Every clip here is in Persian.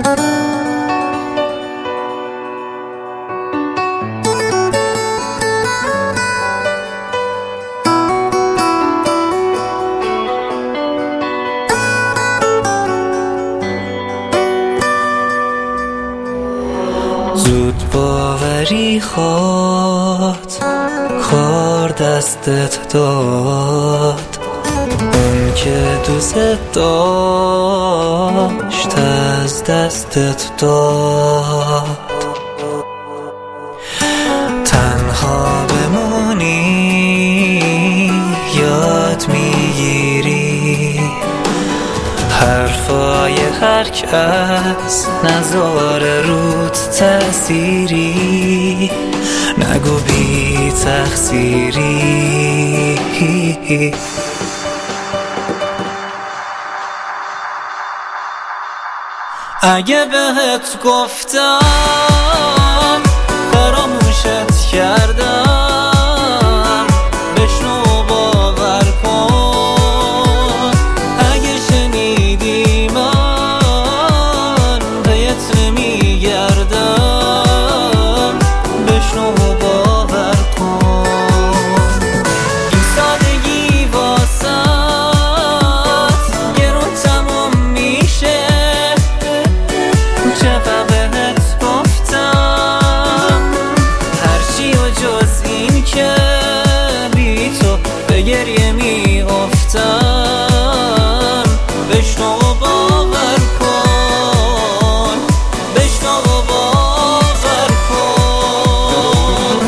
زود باوری خواد کار دستت داد، اون که دوست داشت از دستت داد. تنها بمونی یاد میگیری حرفای هر کس، نذاره روت تأثیری، نگو بی تقصیری. اگه بهت گفتم فراموشت کردم، بشنو و باور کن. اگه شنیدی من بهت نمیگردم، بشنو و باور کن. این سادگی واسط گرون تمام میشه، چقدر بهت گفتم هرچی و جز این که بی تو به گریه می افتم. بشنو و باور کن، بشنو و باور کن.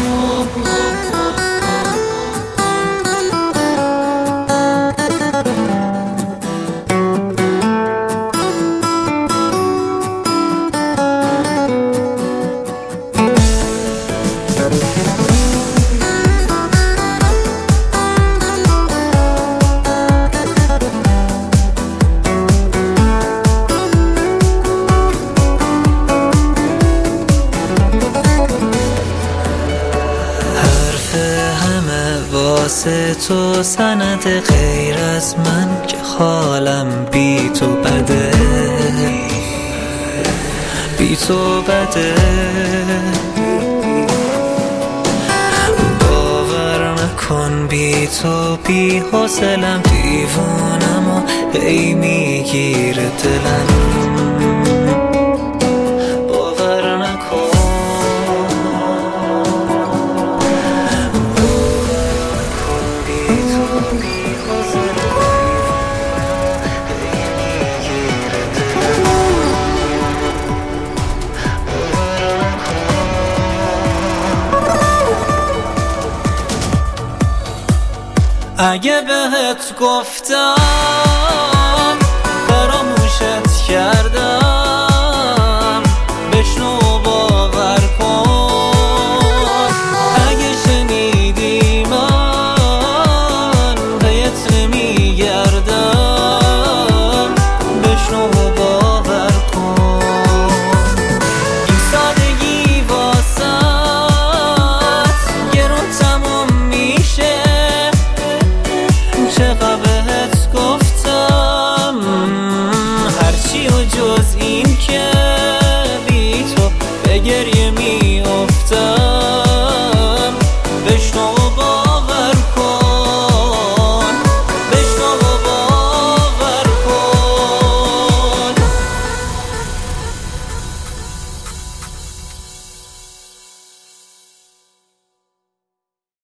واسه تو سند غیر از من که حالم بی تو بده، بی تو بده. باور نکن بی تو بی حوصلم، دیوونم و هی میگیره دلم. باور نکن اگه بهت گفتم